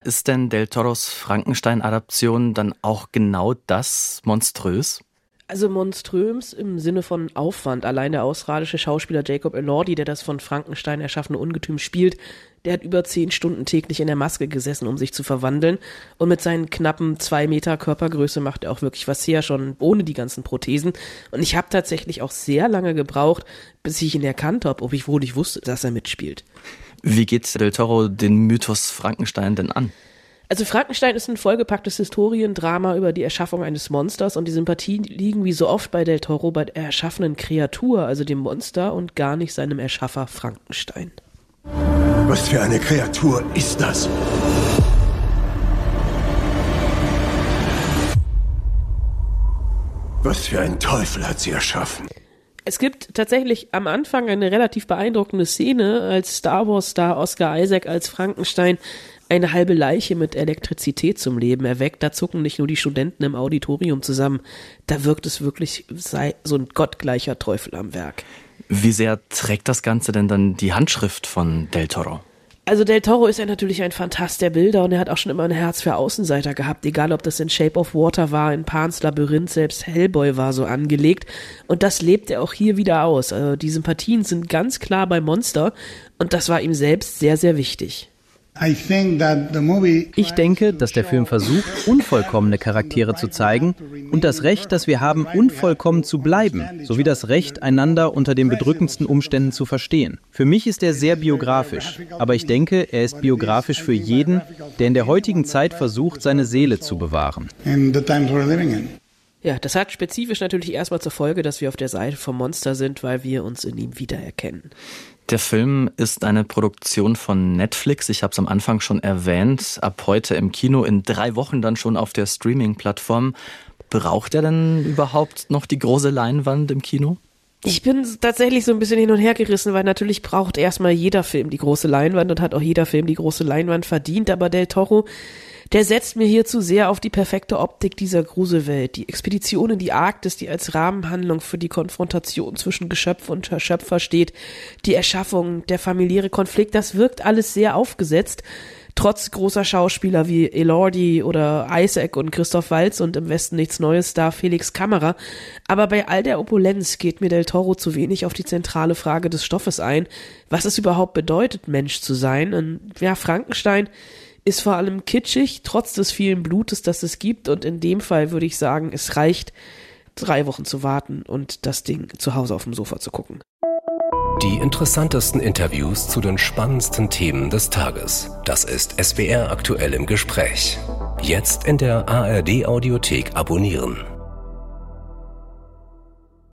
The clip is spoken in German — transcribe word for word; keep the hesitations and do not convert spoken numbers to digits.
Ist denn Del Toros Frankenstein-Adaption dann auch genau das, monströs? Also monströs im Sinne von Aufwand. Allein der australische Schauspieler Jacob Elordi, der das von Frankenstein erschaffene Ungetüm spielt, der hat über zehn Stunden täglich in der Maske gesessen, um sich zu verwandeln. Und mit seinen knappen zwei Meter Körpergröße macht er auch wirklich was her, schon ohne die ganzen Prothesen. Und ich habe tatsächlich auch sehr lange gebraucht, bis ich ihn erkannt habe, ob ich wohl nicht wusste, dass er mitspielt. Wie geht Del Toro den Mythos Frankenstein denn an? Also Frankenstein ist ein vollgepacktes Historiendrama über die Erschaffung eines Monsters und die Sympathien liegen wie so oft bei Del Toro bei der erschaffenen Kreatur, also dem Monster und gar nicht seinem Erschaffer Frankenstein. Was für eine Kreatur ist das? Was für ein Teufel hat sie erschaffen? Es gibt tatsächlich am Anfang eine relativ beeindruckende Szene, als Star Wars-Star Oscar Isaac als Frankenstein eine halbe Leiche mit Elektrizität zum Leben erweckt. Da zucken nicht nur die Studenten im Auditorium zusammen. Da wirkt es wirklich, sei so ein gottgleicher Teufel am Werk. Wie sehr trägt das Ganze denn dann die Handschrift von Del Toro? Also Del Toro ist ja natürlich ein Phantast der Bilder und er hat auch schon immer ein Herz für Außenseiter gehabt, egal ob das in Shape of Water war, in Pans Labyrinth, selbst Hellboy war so angelegt und das lebt er auch hier wieder aus. Also die Sympathien sind ganz klar bei Monster und das war ihm selbst sehr, sehr wichtig. Ich denke, dass der Film versucht, unvollkommene Charaktere zu zeigen und das Recht, das wir haben, unvollkommen zu bleiben, sowie das Recht, einander unter den bedrückendsten Umständen zu verstehen. Für mich ist er sehr biografisch, aber ich denke, er ist biografisch für jeden, der in der heutigen Zeit versucht, seine Seele zu bewahren. Ja, das hat spezifisch natürlich erstmal zur Folge, dass wir auf der Seite vom Monster sind, weil wir uns in ihm wiedererkennen. Der Film ist eine Produktion von Netflix. Ich habe es am Anfang schon erwähnt. Ab heute im Kino, in drei Wochen dann schon auf der Streaming-Plattform. Braucht er denn überhaupt noch die große Leinwand im Kino? Ich bin tatsächlich so ein bisschen hin und her gerissen, weil natürlich braucht erstmal jeder Film die große Leinwand und hat auch jeder Film die große Leinwand verdient. Aber Del Toro, der setzt mir hier zu sehr auf die perfekte Optik dieser Gruselwelt. Die Expedition in die Arktis, die als Rahmenhandlung für die Konfrontation zwischen Geschöpf und Schöpfer steht, die Erschaffung, der familiäre Konflikt, das wirkt alles sehr aufgesetzt. Trotz großer Schauspieler wie Elordi oder Isaac und Christoph Waltz und im Westen nichts Neues Star Felix Kammerer. Aber bei all der Opulenz geht mir Del Toro zu wenig auf die zentrale Frage des Stoffes ein, was es überhaupt bedeutet, Mensch zu sein. Und ja, Frankenstein ist vor allem kitschig, trotz des vielen Blutes, das es gibt. Und in dem Fall würde ich sagen, es reicht, drei Wochen zu warten und das Ding zu Hause auf dem Sofa zu gucken. Die interessantesten Interviews zu den spannendsten Themen des Tages. Das ist S W R aktuell im Gespräch. Jetzt in der A R D Audiothek abonnieren.